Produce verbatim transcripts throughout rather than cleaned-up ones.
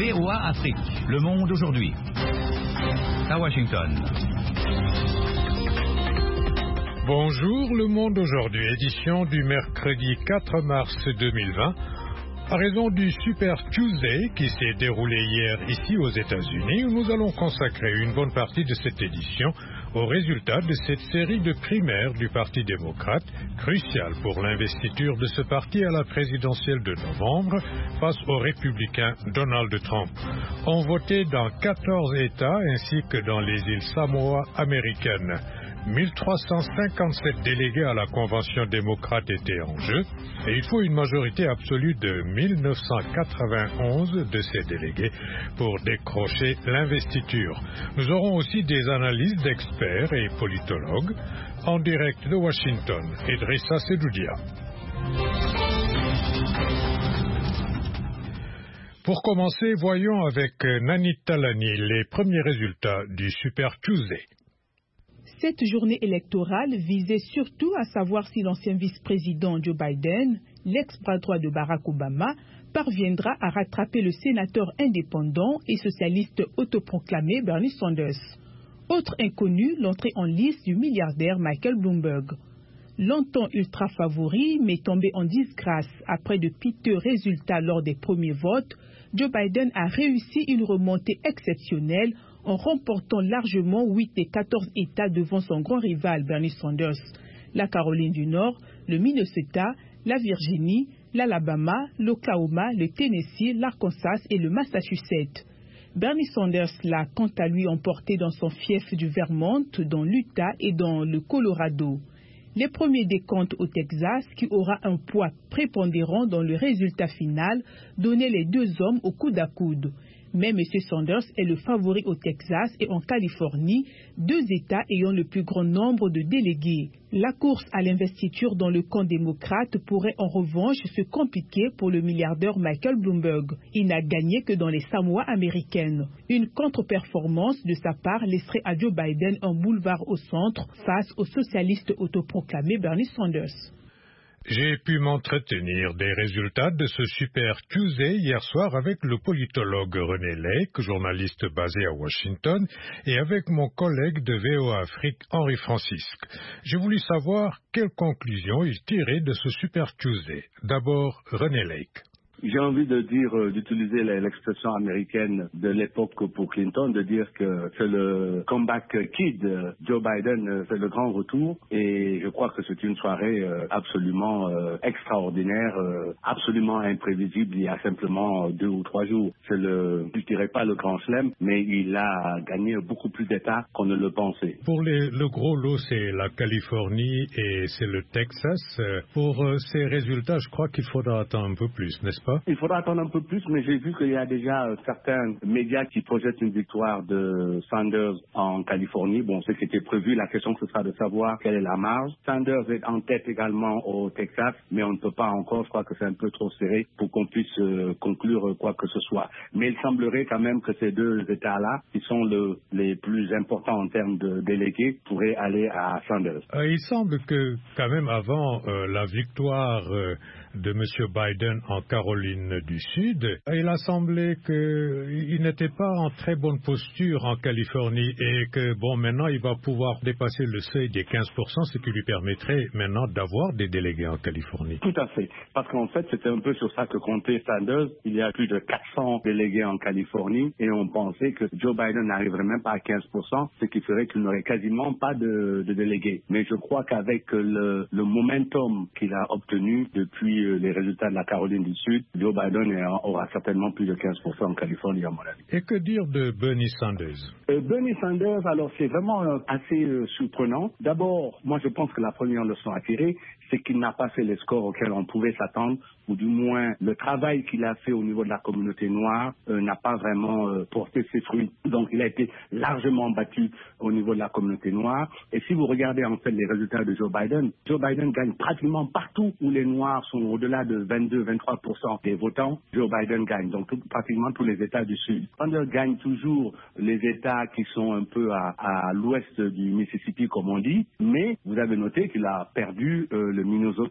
V O A Afrique, Le Monde aujourd'hui. À Washington. Bonjour, Le Monde aujourd'hui, édition du mercredi quatre mars deux mille vingt. À raison du Super Tuesday qui s'est déroulé hier ici aux États-Unis, nous allons consacrer une bonne partie de cette édition aux résultats de cette série de primaires du Parti démocrate, cruciale pour l'investiture de ce parti à la présidentielle de novembre face au républicain Donald Trump. Ont voté dans quatorze États ainsi que dans les îles Samoa américaines. mille trois cent cinquante-sept délégués à la Convention démocrate étaient en jeu et il faut une majorité absolue de mille neuf cent quatre-vingt-onze de ces délégués pour décrocher l'investiture. Nous aurons aussi des analyses d'experts et politologues. En direct de Washington, Idrissa Sedoudia. Pour commencer, voyons avec Nanit Talani les premiers résultats du Super Tuesday. Cette journée électorale visait surtout à savoir si l'ancien vice-président Joe Biden, l'ex-bras droit de Barack Obama, parviendra à rattraper le sénateur indépendant et socialiste autoproclamé Bernie Sanders. Autre inconnu, l'entrée en lice du milliardaire Michael Bloomberg. Longtemps ultra favori, mais tombé en disgrâce après de piteux résultats lors des premiers votes, Joe Biden a réussi une remontée exceptionnelle en remportant largement huit des quatorze États devant son grand rival Bernie Sanders, la Caroline du Nord, le Minnesota, la Virginie, l'Alabama, l'Oklahoma, le Tennessee, l'Arkansas et le Massachusetts. Bernie Sanders l'a quant à lui emporté dans son fief du Vermont, dans l'Utah et dans le Colorado. Les premiers décomptes au Texas, qui aura un poids prépondérant dans le résultat final, donnaient les deux hommes au coude à coude. Mais M. Sanders est le favori au Texas et en Californie, deux États ayant le plus grand nombre de délégués. La course à l'investiture dans le camp démocrate pourrait en revanche se compliquer pour le milliardaire Michael Bloomberg. Il n'a gagné que dans les Samoa américaines. Une contre-performance de sa part laisserait à Joe Biden un boulevard au centre face au socialiste autoproclamé Bernie Sanders. J'ai pu m'entretenir des résultats de ce Super Tuesday hier soir avec le politologue René Lake, journaliste basé à Washington, et avec mon collègue de V O A Afrique, Henri Francisque. J'ai voulu savoir quelles conclusions il tirait de ce Super Tuesday. D'abord, René Lake. J'ai envie de dire, euh, d'utiliser l'expression américaine de l'époque pour Clinton, de dire que c'est le comeback kid. Joe Biden fait le grand retour et je crois que c'est une soirée euh, absolument euh, extraordinaire, euh, absolument imprévisible il y a simplement deux ou trois jours. C'est le, je dirais pas le grand chelem, mais il a gagné beaucoup plus d'États qu'on ne le pensait. Pour les, le gros lot, c'est la Californie et c'est le Texas. Pour euh, ces résultats, je crois qu'il faudra attendre un peu plus, n'est-ce pas? Il faudra attendre un peu plus, mais j'ai vu qu'il y a déjà euh, certains médias qui projettent une victoire de Sanders en Californie. Bon, ce qui était prévu, la question ce sera de savoir quelle est la marge. Sanders est en tête également au Texas, mais on ne peut pas encore, je crois que c'est un peu trop serré pour qu'on puisse euh, conclure quoi que ce soit. Mais il semblerait quand même que ces deux États-là, qui sont le, les plus importants en termes de délégués, pourraient aller à Sanders. Euh, il semble que quand même avant euh, la victoire euh, de M. Biden en Caroline du Sud, il a semblé qu'il n'était pas en très bonne posture en Californie et que, bon, maintenant, il va pouvoir dépasser le seuil des quinze pour cent, ce qui lui permettrait maintenant d'avoir des délégués en Californie. Tout à fait. Parce qu'en fait, c'était un peu sur ça que comptait Sanders. Il y a plus de quatre cents délégués en Californie et on pensait que Joe Biden n'arriverait même pas à quinze pour cent, ce qui ferait qu'il n'aurait quasiment pas de, de délégués. Mais je crois qu'avec le, le momentum qu'il a obtenu depuis les résultats de la Caroline du Sud, Joe Biden aura certainement plus de quinze pour cent en Californie, à mon avis. Et que dire de Bernie Sanders? euh, Bernie Sanders, alors c'est vraiment euh, assez euh, surprenant. D'abord, moi je pense que la première leçon à tirer, c'est qu'il n'a pas fait les scores auxquels on pouvait s'attendre, ou du moins le travail qu'il a fait au niveau de la communauté noire euh, n'a pas vraiment euh, porté ses fruits. Donc il a été largement battu au niveau de la communauté noire. Et si vous regardez en fait les résultats de Joe Biden, Joe Biden gagne pratiquement partout où les noirs sont au-delà de vingt-deux à vingt-trois pour cent des votants. Joe Biden gagne, donc tout, pratiquement tous les États du Sud. Sanders gagne toujours les États qui sont un peu à, à l'ouest du Mississippi, comme on dit, mais vous avez noté qu'il a perdu euh, le Minnesota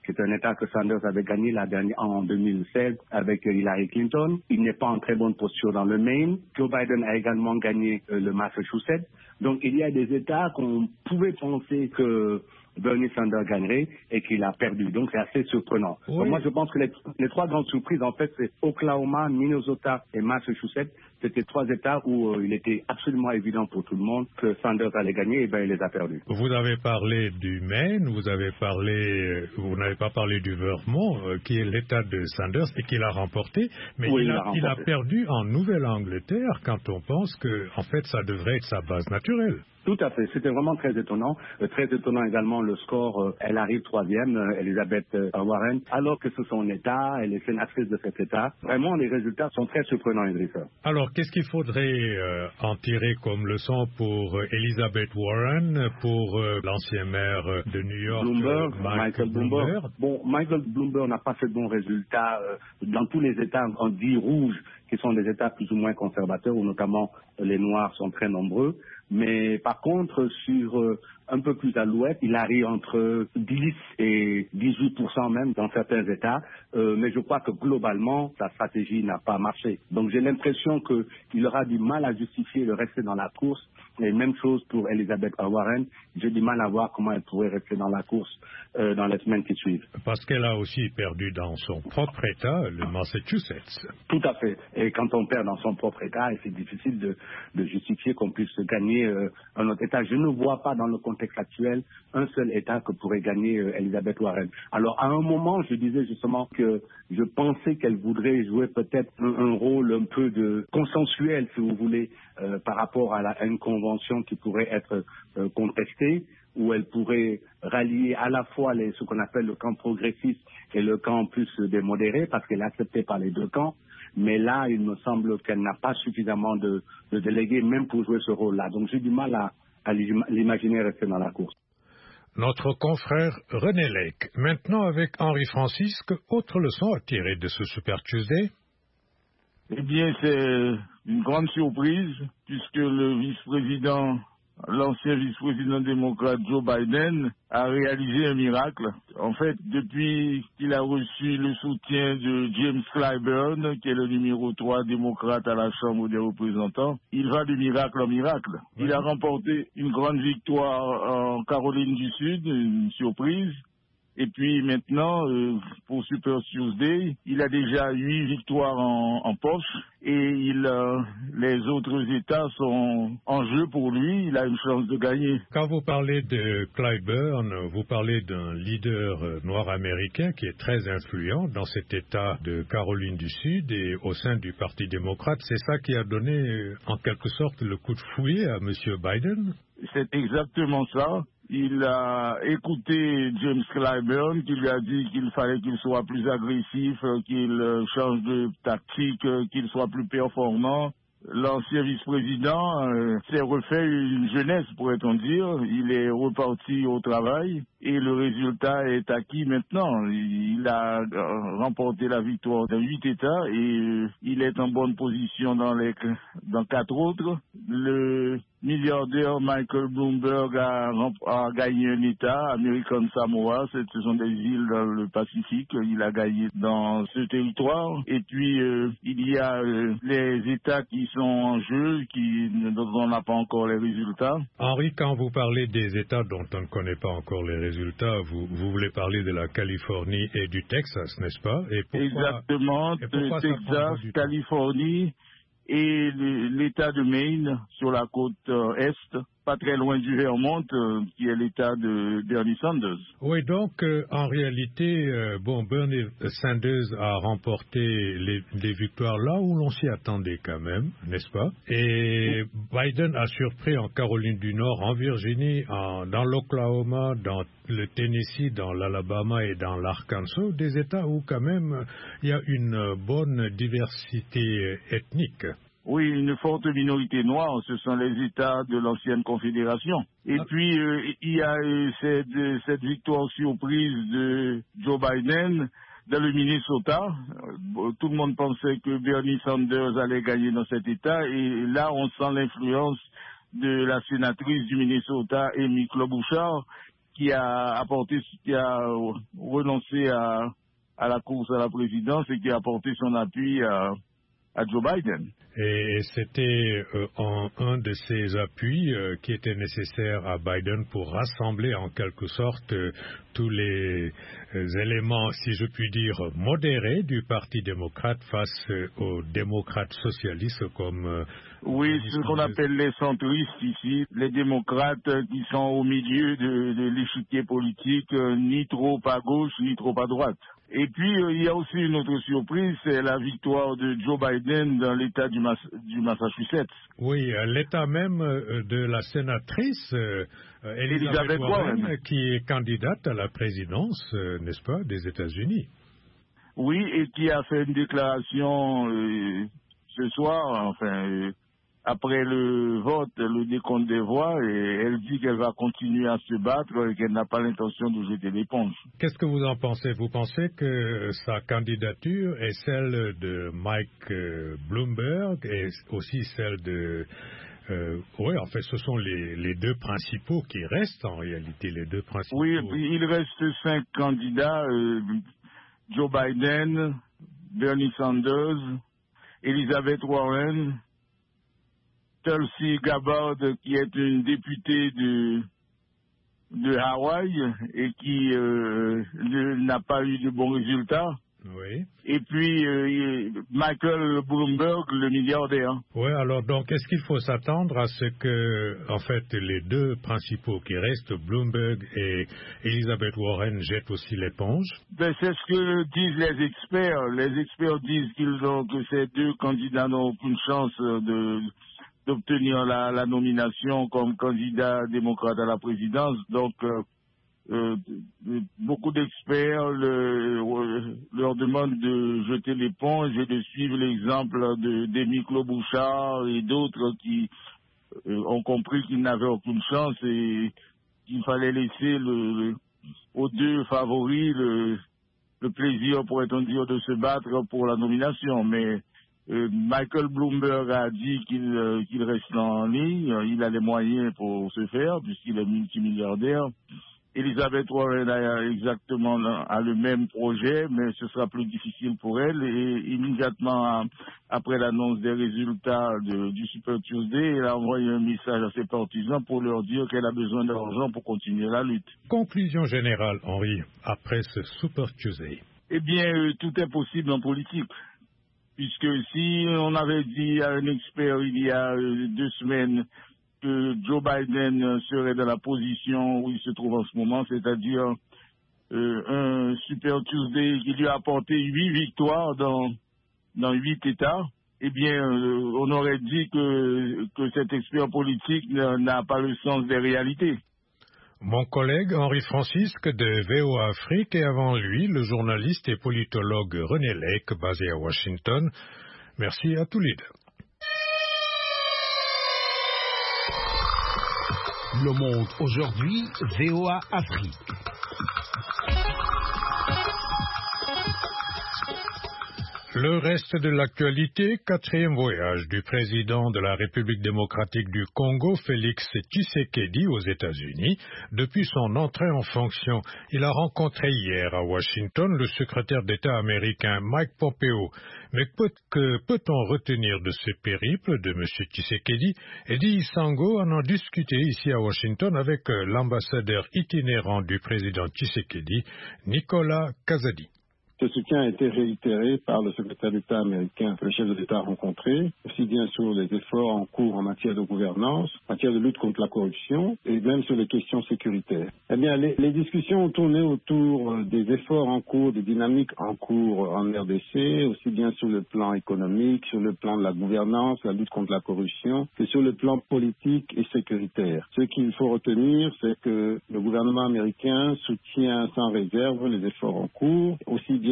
qui est un État que Sanders avait gagné la dernière, en deux mille seize avec Hillary Clinton. Il n'est pas en très bonne posture dans le Maine. Joe Biden a également gagné euh, le Massachusetts. Donc il y a des États qu'on pouvait penser que Bernie Sanders gagnerait et qu'il a perdu. Donc c'est assez surprenant. Oui. Donc, moi je pense que les, les trois grandes surprises en fait c'est Oklahoma, Minnesota et Massachusetts. C'était trois États où euh, il était absolument évident pour tout le monde que Sanders allait gagner et bien il les a perdus. Vous avez parlé du Maine, vous avez parlé, vous n'avez pas parlé du Vermont, euh, qui est l'État de Sanders et qu'il a remporté, mais Oui, il, il a, l'a remporté. il a perdu en Nouvelle-Angleterre quand on pense que, en fait, ça devrait être sa base naturelle. Tout à fait. C'était vraiment très étonnant. Euh, très étonnant également le score. Euh, elle arrive troisième, euh, Elizabeth euh, Warren, alors que c'est son État, elle est sénatrice de cet État. Vraiment, les résultats sont très surprenants, Idrissa. Alors, qu'est-ce qu'il faudrait euh, en tirer comme leçon pour euh, Elizabeth Warren, pour euh, l'ancien maire euh, de New York, Bloomberg, euh, Michael, Michael Bloomberg. Bloomberg. Bon, Michael Bloomberg n'a pas fait de bons résultats euh, dans tous les États, on dit rouges, qui sont des États plus ou moins conservateurs, où notamment euh, les Noirs sont très nombreux. Mais par contre, sur euh, un peu plus à l'ouest, il arrive entre dix et dix-huit pour cent même dans certains États. Euh, mais je crois que globalement, sa stratégie n'a pas marché. Donc j'ai l'impression qu'il aura du mal à justifier de rester dans la course. Et même chose pour Elizabeth Warren. J'ai du mal à voir comment elle pourrait rester dans la course euh, dans les semaines qui suivent. Parce qu'elle a aussi perdu dans son propre État, le Massachusetts. Tout à fait. Et quand on perd dans son propre État, c'est difficile de, de justifier qu'on puisse gagner euh, un autre État. Je ne vois pas dans le contexte actuel un seul État que pourrait gagner euh, Elizabeth Warren. Alors à un moment, je disais justement que je pensais qu'elle voudrait jouer peut-être un, un rôle un peu de consensuel, si vous voulez, euh, par rapport à, la, à une convention qui pourrait être euh, contestée, où elle pourrait rallier à la fois les, ce qu'on appelle le camp progressiste et le camp plus des modérés, parce qu'elle est acceptée par les deux camps. Mais là, il me semble qu'elle n'a pas suffisamment de, de délégués, même pour jouer ce rôle-là. Donc j'ai du mal à, à l'imaginer rester dans la course. Notre confrère René Lake. Maintenant avec Henri Francisque, autre leçon à tirer de ce Super Tuesday? Eh bien, c'est une grande surprise, puisque le vice-président, l'ancien vice-président démocrate Joe Biden a réalisé un miracle. En fait, depuis qu'il a reçu le soutien de James Clyburn, qui est le numéro trois démocrate à la Chambre des représentants, il va de miracle en miracle. Il a remporté une grande victoire en Caroline du Sud, une surprise. Et puis maintenant, euh, pour Super Tuesday, il a déjà huit victoires en, en poche et il, euh, les autres États sont en jeu pour lui. Il a une chance de gagner. Quand vous parlez de Clyburn, vous parlez d'un leader euh, noir américain qui est très influent dans cet État de Caroline du Sud et au sein du Parti démocrate. C'est ça qui a donné euh, en quelque sorte le coup de fouet à M. Biden? C'est exactement ça. Il a écouté James Clyburn qui lui a dit qu'il fallait qu'il soit plus agressif, qu'il change de tactique, qu'il soit plus performant. L'ancien vice-président euh, s'est refait une jeunesse, pourrait-on dire. Il est reparti au travail et le résultat est acquis maintenant. Il a euh, remporté la victoire dans huit États et euh, il est en bonne position dans les dans quatre autres. Le milliardaire Michael Bloomberg a, a gagné un État, American Samoa, ce sont des îles dans le Pacifique, il a gagné dans ce territoire. Et puis, euh, il y a euh, les États qui sont en jeu, qui, dont on n'a pas encore les résultats. Henri, quand vous parlez des États dont on ne connaît pas encore les résultats, vous, vous voulez parler de la Californie et du Texas, n'est-ce pas? Et pourquoi, Exactement, et pourquoi Texas, Californie et l'État de Maine sur la côte euh, Est, pas très loin du Vermont, euh, qui est l'État de Bernie Sanders. Oui, donc euh, en réalité, euh, bon, Bernie Sanders a remporté les, les victoires là où l'on s'y attendait quand même, n'est-ce pas? Et Biden a surpris en Caroline du Nord, en Virginie, en, dans l'Oklahoma, dans le Tennessee, dans l'Alabama et dans l'Arkansas, des États où quand même il y a une bonne diversité ethnique. Oui, une forte minorité noire, ce sont les États de l'ancienne Confédération. Et ah. puis, euh, il y a euh, cette, euh, cette victoire surprise de Joe Biden dans le Minnesota. Euh, tout le monde pensait que Bernie Sanders allait gagner dans cet État. Et là, on sent l'influence de la sénatrice du Minnesota, Amy Klobuchar, qui a apporté, qui a renoncé à, à la course à la présidence et qui a apporté son appui à, à Joe Biden. Et c'était euh, en un de ces appuis euh, qui était nécessaire à Biden pour rassembler en quelque sorte euh, tous les euh, éléments, si je puis dire, modérés du Parti démocrate face euh, aux démocrates socialistes comme... Euh, oui, ce qu'on appelle les centristes ici, les démocrates qui sont au milieu de, de l'échiquier politique, euh, ni trop à gauche, ni trop à droite. Et puis, euh, il y a aussi une autre surprise, c'est la victoire de Joe Biden dans l'État du, Mas- du Massachusetts. Oui, euh, l'État même euh, de la sénatrice euh, Elizabeth, Elizabeth Warren, Warren, qui est candidate à la présidence, euh, n'est-ce pas, des États-Unis. Oui, et qui a fait une déclaration euh, ce soir, enfin... Euh, après le vote, le décompte des voix, et elle dit qu'elle va continuer à se battre et qu'elle n'a pas l'intention de jeter l'éponge. Qu'est-ce que vous en pensez? Vous pensez que sa candidature est celle de Mike Bloomberg et aussi celle de... Euh, oui, en fait, ce sont les, les deux principaux qui restent en réalité, les deux principaux. Oui, il reste cinq candidats, euh, Joe Biden, Bernie Sanders, Elizabeth Warren, Tulsi Gabbard, qui est une députée de, de Hawaï et qui euh, ne, n'a pas eu de bons résultats. Oui. Et puis euh, Michael Bloomberg, le milliardaire. Oui, alors donc est-ce qu'il faut s'attendre à ce que, en fait, les deux principaux qui restent, Bloomberg et Elizabeth Warren, jettent aussi l'éponge? Ben, c'est ce que disent les experts. Les experts disent qu'ils ont, que ces deux candidats n'ont aucune chance de d'obtenir la, la nomination comme candidat démocrate à la présidence. Donc, euh, euh, beaucoup d'experts le, leur demandent de jeter l'éponge et de suivre l'exemple de d'Amy Klobuchar et d'autres qui euh, ont compris qu'ils n'avaient aucune chance et qu'il fallait laisser le, le, aux deux favoris le, le plaisir, pourrait-on dire, de se battre pour la nomination. Mais Euh, Michael Bloomberg a dit qu'il euh, qu'il reste en ligne, il a les moyens pour se faire puisqu'il est multimilliardaire. Elizabeth Warren a exactement a le même projet, mais ce sera plus difficile pour elle. Et immédiatement après l'annonce des résultats de, du Super Tuesday, elle a envoyé un message à ses partisans pour leur dire qu'elle a besoin d'argent pour continuer la lutte. Conclusion générale, Henri, après ce Super Tuesday. Eh bien, euh, tout est possible en politique. Puisque si on avait dit à un expert il y a euh, deux semaines que Joe Biden serait dans la position où il se trouve en ce moment, c'est-à-dire euh, un Super Tuesday qui lui a apporté huit victoires dans dans huit États, eh bien, euh, on aurait dit que que cet expert politique n'a pas le sens des réalités. Mon collègue Henri Francisque de V O A Afrique et avant lui, le journaliste et politologue René Lake, basé à Washington. Merci à tous les deux. Le Monde aujourd'hui, V O A Afrique. Le reste de l'actualité, quatrième voyage du président de la République démocratique du Congo, Félix Tshisekedi, aux États-Unis. Depuis son entrée en fonction, il a rencontré hier à Washington le secrétaire d'État américain Mike Pompeo. Mais peut, que peut-on retenir de ce périple de M. Tshisekedi? Eddie Sango en a discuté ici à Washington avec l'ambassadeur itinérant du président Tshisekedi, Nicolas Kazadi. Ce soutien a été réitéré par le secrétaire d'État américain que le chef de l'État a rencontré, aussi bien sur les efforts en cours en matière de gouvernance, en matière de lutte contre la corruption et même sur les questions sécuritaires. Eh bien, les, les discussions ont tourné autour des efforts en cours, des dynamiques en cours en R D C, aussi bien sur le plan économique, sur le plan de la gouvernance, la lutte contre la corruption, que sur le plan politique et sécuritaire. Ce qu'il faut retenir, c'est que le gouvernement américain soutient sans réserve les efforts en cours, aussi bien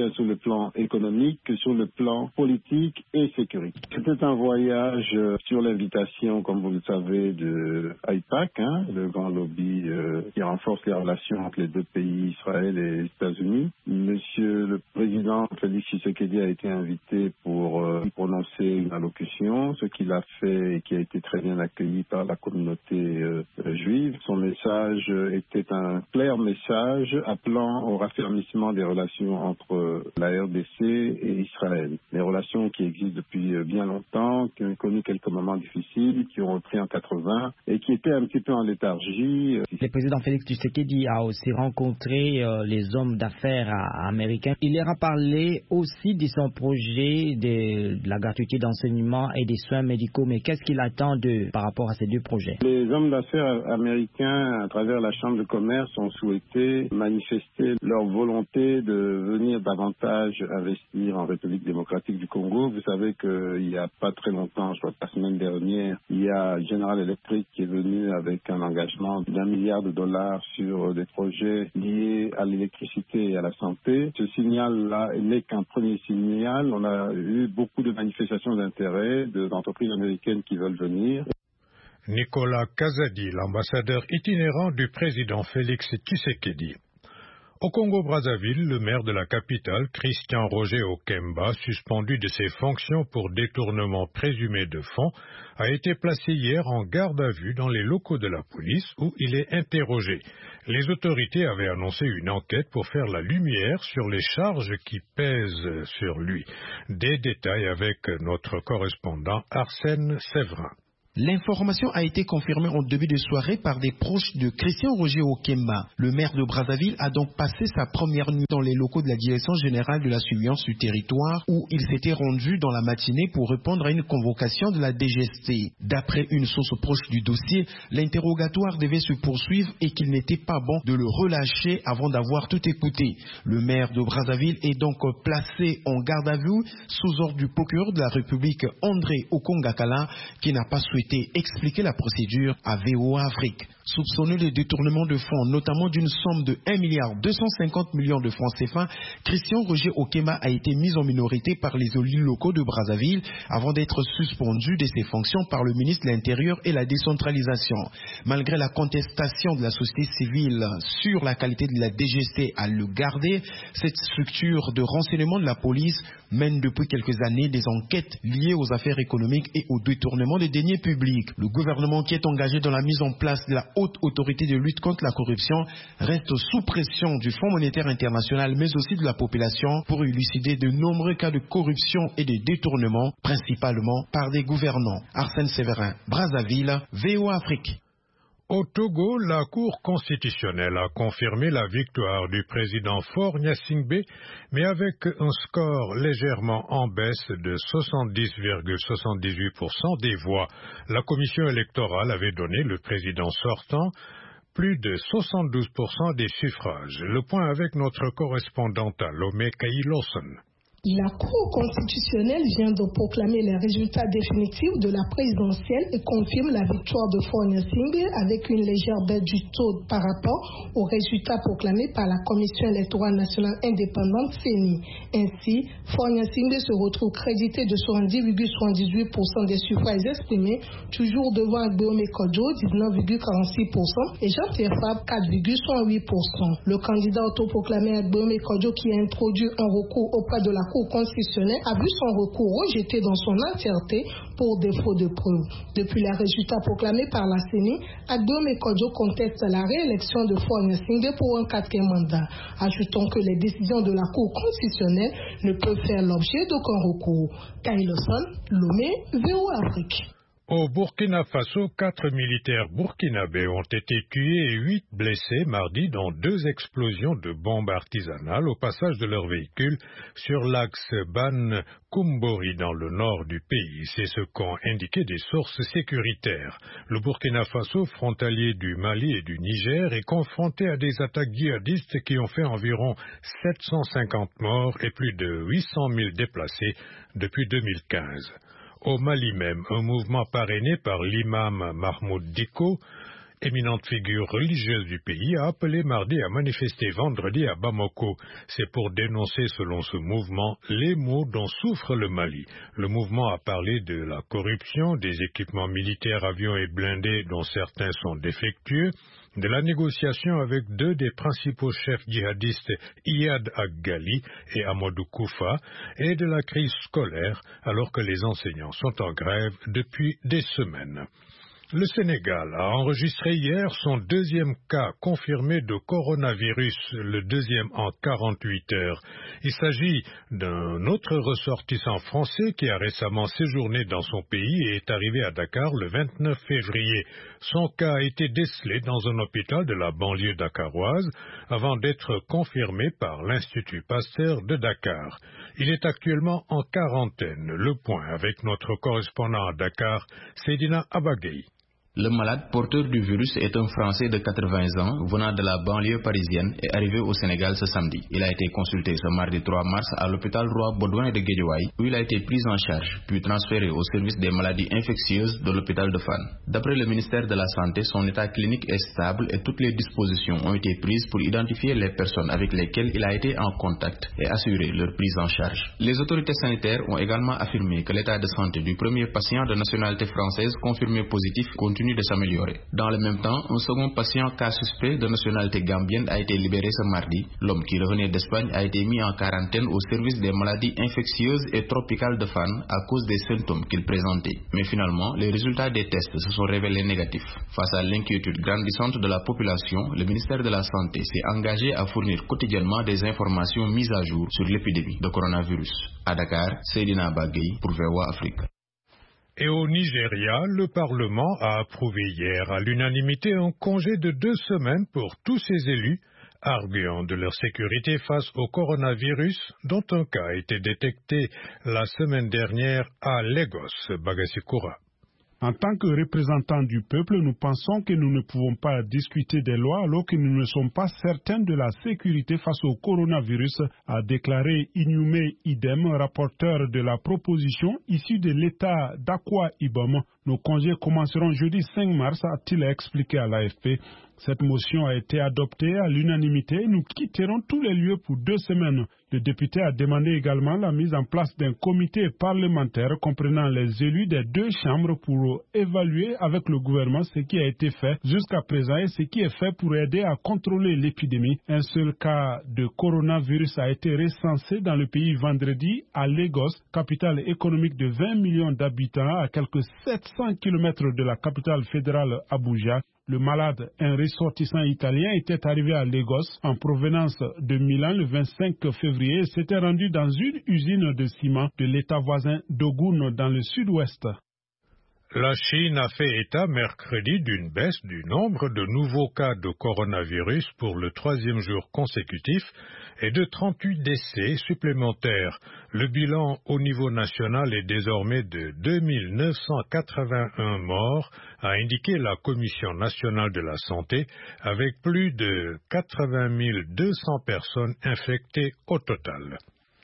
bien sur le plan économique que sur le plan politique et sécuritaire. C'était un voyage euh, sur l'invitation, comme vous le savez, de AIPAC, hein, le grand lobby euh, qui renforce les relations entre les deux pays, Israël et les États-Unis. Monsieur le président Félix Tshisekedi a été invité pour euh, prononcer une allocution, ce qu'il a fait et qui a été très bien accueilli par la communauté euh, juive. Son message euh, était un clair message appelant au raffermissement des relations entre la R D C et Israël. Les relations qui existent depuis bien longtemps, qui ont connu quelques moments difficiles, qui ont repris en quatre-vingts et qui étaient un petit peu en léthargie. Le président Félix Tshisekedi a aussi rencontré euh, les hommes d'affaires à, américains. Il leur a parlé aussi de son projet de, de la gratuité d'enseignement et des soins médicaux. Mais qu'est-ce qu'il attend de, par rapport à ces deux projets? Les hommes d'affaires américains, à travers la Chambre de commerce, ont souhaité manifester leur volonté de venir davantage investir en République démocratique du Congo. Vous savez qu'il n'y a pas très longtemps, je crois que la semaine dernière, il y a General Electric qui est venu avec un engagement d'un milliard de dollars sur des projets liés à l'électricité et à la santé. Ce signal-là n'est qu'un premier signal. On a eu beaucoup de manifestations d'intérêt de, d'entreprises américaines qui veulent venir. Nicolas Kazadi, l'ambassadeur itinérant du président Félix Tshisekedi. Au Congo-Brazzaville, le maire de la capitale, Christian Roger Okemba, suspendu de ses fonctions pour détournement présumé de fonds, a été placé hier en garde à vue dans les locaux de la police où il est interrogé. Les autorités avaient annoncé une enquête pour faire la lumière sur les charges qui pèsent sur lui. Des détails avec notre correspondant Arsène Séverin. L'information a été confirmée en début de soirée par des proches de Christian Roger Okemba. Le maire de Brazzaville a donc passé sa première nuit dans les locaux de la Direction générale de la surveillance du territoire où il s'était rendu dans la matinée pour répondre à une convocation de la D G S T. D'après une source proche du dossier, l'interrogatoire devait se poursuivre et qu'il n'était pas bon de le relâcher avant d'avoir tout écouté. Le maire de Brazzaville est donc placé en garde à vue sous ordre du procureur de la République André Okongakala qui n'a pas souhaité expliquer la procédure à V O A Afrique. Soupçonné de détournement de fonds, notamment d'une somme de un milliard deux cent cinquante millions de francs C F A, Christian Roger Okemba a été mis en minorité par les élus locaux de Brazzaville avant d'être suspendu de ses fonctions par le ministre de l'Intérieur et la décentralisation. Malgré la contestation de la société civile sur la qualité de la D G S T à le garder, cette structure de renseignement de la police mène depuis quelques années des enquêtes liées aux affaires économiques et au détournement des deniers publics. Le gouvernement qui est engagé dans la mise en place de la haute autorité de lutte contre la corruption reste sous pression du Fonds monétaire international mais aussi de la population pour élucider de nombreux cas de corruption et de détournement, principalement par des gouvernants. Arsène Séverin, Brazzaville, V O A Afrique. Au Togo, la Cour constitutionnelle a confirmé la victoire du président Faure Gnassingbé, mais avec un score légèrement en baisse de soixante-dix virgule soixante-dix-huit pour cent des voix. La commission électorale avait donné le président sortant plus de soixante-douze pour cent des suffrages. Le point avec notre correspondante à Lomé, Kaï Lawson. La Cour constitutionnelle vient de proclamer les résultats définitifs de la présidentielle et confirme la victoire de Faure Gnassingbé avec une légère baisse du taux par rapport aux résultats proclamés par la Commission électorale nationale indépendante C E N I. Ainsi, Faure Gnassingbé se retrouve crédité de soixante-dix virgule soixante-dix-huit pour cent des suffrages exprimés, toujours devant Agbéomé Kodjo, dix-neuf virgule quarante-six pour cent et Jean-Pierre Fabre, quatre virgule soixante-huit pour cent. Le candidat autoproclamé Agbéomé Kodjo, qui a introduit un recours auprès de la Cour constitutionnelle, a vu son recours rejeté dans son entièreté pour défaut de preuves. Depuis les résultats proclamés par la C E N I, Agbéomé Kodjo conteste la réélection de Faure Gnassingbé pour un quatrième mandat. Ajoutons que les décisions de la Cour constitutionnelle ne peuvent faire l'objet d'aucun recours. Kailoson, Lomé, V O A Afrique. Au Burkina Faso, quatre militaires burkinabés ont été tués et huit blessés mardi dans deux explosions de bombes artisanales au passage de leur véhicule sur l'axe Ban-Kumbori dans le nord du pays. C'est ce qu'ont indiqué des sources sécuritaires. Le Burkina Faso, frontalier du Mali et du Niger, est confronté à des attaques djihadistes qui ont fait environ sept cent cinquante morts et plus de huit cent mille déplacés depuis deux mille quinze. Au Mali même, un mouvement parrainé par l'imam Mahmoud Dicko éminente figure religieuse du pays, a appelé mardi à manifester vendredi à Bamako. C'est pour dénoncer, selon ce mouvement, les maux dont souffre le Mali. Le mouvement a parlé de la corruption, des équipements militaires, avions et blindés dont certains sont défectueux, de la négociation avec deux des principaux chefs djihadistes, Iyad Aghali et Amadou Koufa, et de la crise scolaire alors que les enseignants sont en grève depuis des semaines. Le Sénégal a enregistré hier son deuxième cas confirmé de coronavirus, le deuxième en quarante-huit heures. Il s'agit d'un autre ressortissant français qui a récemment séjourné dans son pays et est arrivé à Dakar le vingt-neuf février. Son cas a été décelé dans un hôpital de la banlieue dakaroise avant d'être confirmé par l'Institut Pasteur de Dakar. Il est actuellement en quarantaine. Le point avec notre correspondant à Dakar, Seydina Abagay. Le malade porteur du virus est un Français de quatre-vingts ans venant de la banlieue parisienne et arrivé au Sénégal ce samedi. Il a été consulté ce mardi trois mars à l'hôpital Roi Baudouin de Guédiawaye où il a été pris en charge puis transféré au service des maladies infectieuses de l'hôpital de Fann. D'après le ministère de la Santé, son état clinique est stable et toutes les dispositions ont été prises pour identifier les personnes avec lesquelles il a été en contact et assurer leur prise en charge. Les autorités sanitaires ont également affirmé que l'état de santé du premier patient de nationalité française confirmé positif continue de s'améliorer. Dans le même temps, un second patient cas suspect de nationalité gambienne a été libéré ce mardi. L'homme qui revenait d'Espagne a été mis en quarantaine au service des maladies infectieuses et tropicales de Fann à cause des symptômes qu'il présentait. Mais finalement, les résultats des tests se sont révélés négatifs. Face à l'inquiétude grandissante de la population, le ministère de la Santé s'est engagé à fournir quotidiennement des informations mises à jour sur l'épidémie de coronavirus. À Dakar, Seydina Bagay pour V O A Afrique. Et au Nigeria, le Parlement a approuvé hier à l'unanimité un congé de deux semaines pour tous ses élus, arguant de leur sécurité face au coronavirus, dont un cas a été détecté la semaine dernière à Lagos, Bagassikura. En tant que représentants du peuple, nous pensons que nous ne pouvons pas discuter des lois alors que nous ne sommes pas certains de la sécurité face au coronavirus, a déclaré Inume Idem, rapporteur de la proposition issue de l'État d'Akwa Ibom. Nos congés commenceront jeudi cinq mars, a-t-il expliqué à l'A F P. Cette motion a été adoptée à l'unanimité. Nous quitterons tous les lieux pour deux semaines. Le député a demandé également la mise en place d'un comité parlementaire comprenant les élus des deux chambres pour évaluer avec le gouvernement ce qui a été fait jusqu'à présent et ce qui est fait pour aider à contrôler l'épidémie. Un seul cas de coronavirus a été recensé dans le pays vendredi à Lagos, capitale économique de vingt millions d'habitants à quelques sept cents kilomètres de la capitale fédérale Abuja. Le malade, un ressortissant italien, était arrivé à Lagos en provenance de Milan le vingt-cinq février et s'était rendu dans une usine de ciment de l'État voisin d'Ogun dans le sud-ouest. La Chine a fait état mercredi d'une baisse du nombre de nouveaux cas de coronavirus pour le troisième jour consécutif et de trente-huit décès supplémentaires. Le bilan au niveau national est désormais de deux mille neuf cent quatre-vingt-un morts, a indiqué la Commission nationale de la santé, avec plus de quatre-vingt mille deux cents personnes infectées au total.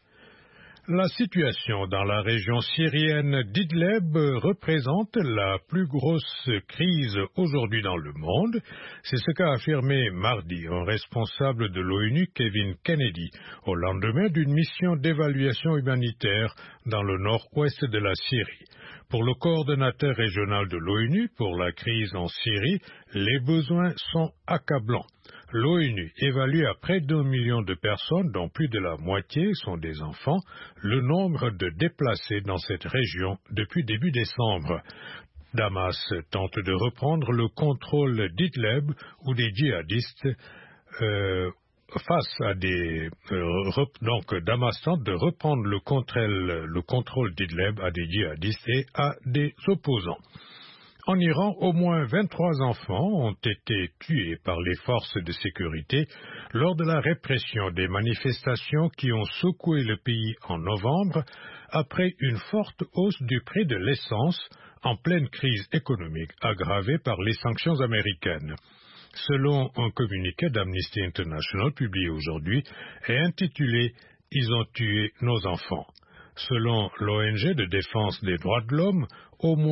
La situation dans la région syrienne d'Idlib représente la plus grosse crise aujourd'hui dans le monde. C'est ce qu'a affirmé mardi un responsable de l'ONU, Kevin Kennedy, au lendemain d'une mission d'évaluation humanitaire dans le nord-ouest de la Syrie. Pour le coordonnateur régional de l'ONU pour la crise en Syrie, les besoins sont accablants. L'ONU évalue à près d'un million de personnes, dont plus de la moitié sont des enfants, le nombre de déplacés dans cette région depuis début décembre. Damas tente de reprendre le contrôle d'Idlib où des djihadistes euh, face à des euh, rep, donc Damas tente de reprendre le contrôle, le contrôle d'Idlib à des djihadistes et à des opposants. En Iran, au moins vingt-trois enfants ont été tués par les forces de sécurité lors de la répression des manifestations qui ont secoué le pays en novembre après une forte hausse du prix de l'essence en pleine crise économique aggravée par les sanctions américaines. Selon un communiqué d'Amnesty International publié aujourd'hui et intitulé « Ils ont tué nos enfants ». Selon l'O N G de défense des droits de l'homme, au moins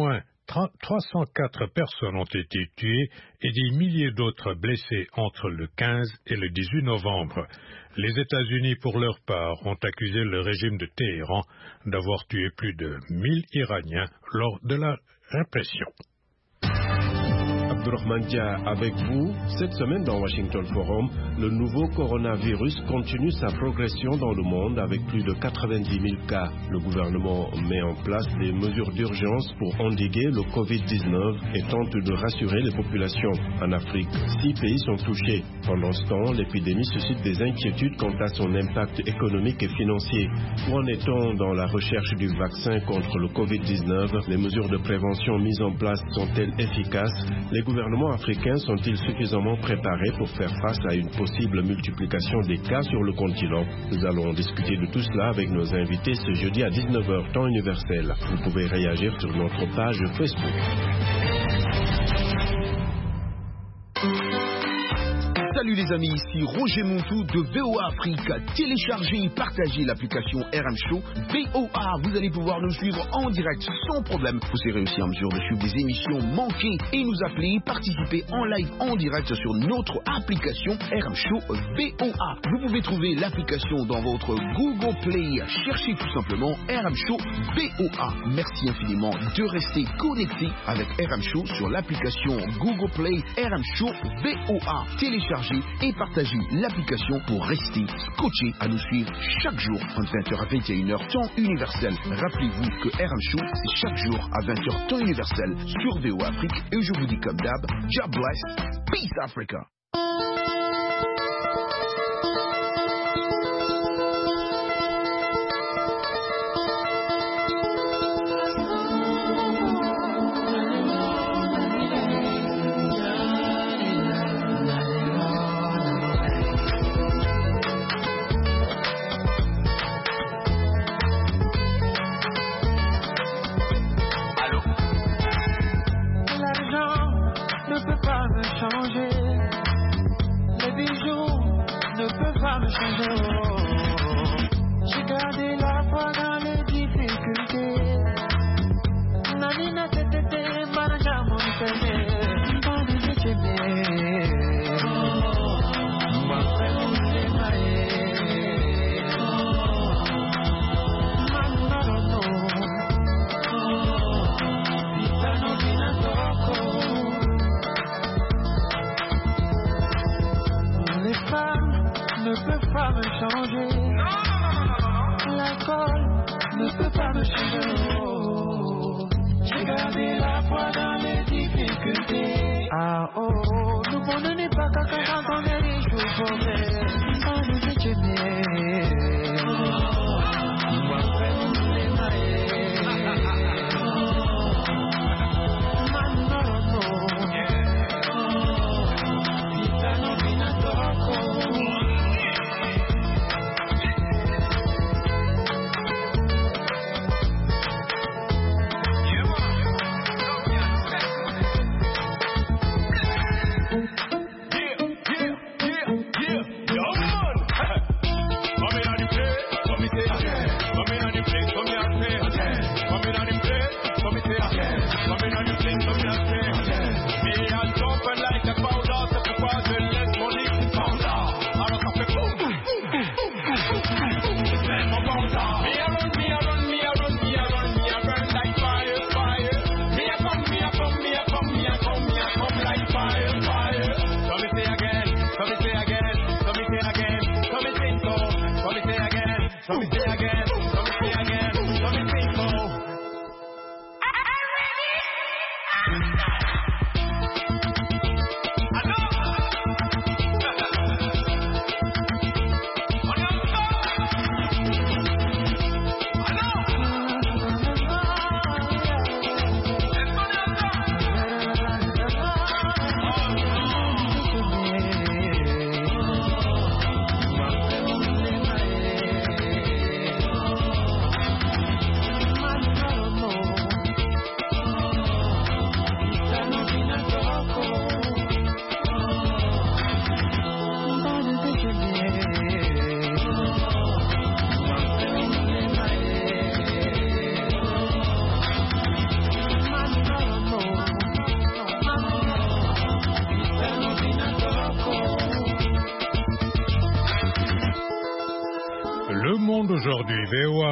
trois cent quatre personnes ont été tuées et des milliers d'autres blessées entre le quinze et le dix-huit novembre. Les États-Unis, pour leur part, ont accusé le régime de Téhéran d'avoir tué plus de mille Iraniens lors de la répression. Abdourahmane Dia avec vous. Cette semaine dans Washington Forum, le nouveau coronavirus continue sa progression dans le monde avec plus de quatre-vingt-dix mille cas. Le gouvernement met en place des mesures d'urgence pour endiguer le covid dix-neuf et tente de rassurer les populations. En Afrique, six pays sont touchés. Pendant ce temps, l'épidémie suscite des inquiétudes quant à son impact économique et financier. Où en est-on dans la recherche du vaccin contre le covid dix-neuf? Les mesures de prévention mises en place sont-elles efficaces? Les gouvernements africains sont-ils suffisamment préparés pour faire face à une possible multiplication des cas sur le continent? Nous allons discuter de tout cela avec nos invités ce jeudi à dix-neuf heures, temps universel. Vous pouvez réagir sur notre page Facebook. Salut les amis, ici Roger Montou de V O A Afrique. Téléchargez et partagez l'application R M Show V O A. Vous allez pouvoir nous suivre en direct sans problème. Vous serez aussi en mesure de suivre des émissions manquées et nous appeler, participer en live en direct sur notre application R M Show V O A. Vous pouvez trouver l'application dans votre Google Play. Cherchez tout simplement R M Show V O A. Merci infiniment de rester connecté avec R M Show sur l'application Google Play R M Show V O A. Téléchargez et partagez l'application pour rester scotché à nous suivre chaque jour entre vingt heures à vingt et une heures temps universel. Rappelez-vous que R M Show c'est chaque jour à vingt heures temps universel sur V O A Afrique et je vous dis comme d'hab, God bless, peace Africa. J'ai gardé la foi dans les difficultés. Nanina tete manaja mon pene. Bande de t'aimer. Ma frère on s'est maillé. Mano no. Vitano vina toko. Les femmes ne peuvent pas me changer. L'alcool ne peut pas me changer. Oh, j'ai gardé la foi dans les difficultés. Ah oh, oh, le monde n'est pas qu'à quand on est les jours formés. Sans nous échemmer. Ma frère, on s'est maillé. Mano no. Vitano vina toko.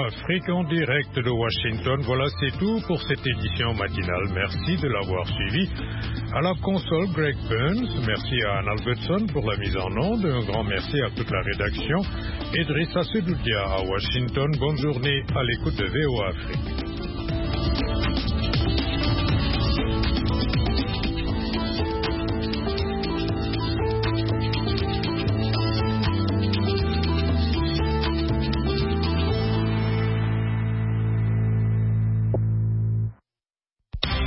VOA Afrique en direct de Washington. Voilà, c'est tout pour cette édition matinale. Merci de l'avoir suivi. À la console, Greg Burns. Merci à Anne Albertson pour la mise en onde. Un grand merci à toute la rédaction. Idrissa Sedoudia à Washington. Bonne journée à l'écoute de V O A Afrique.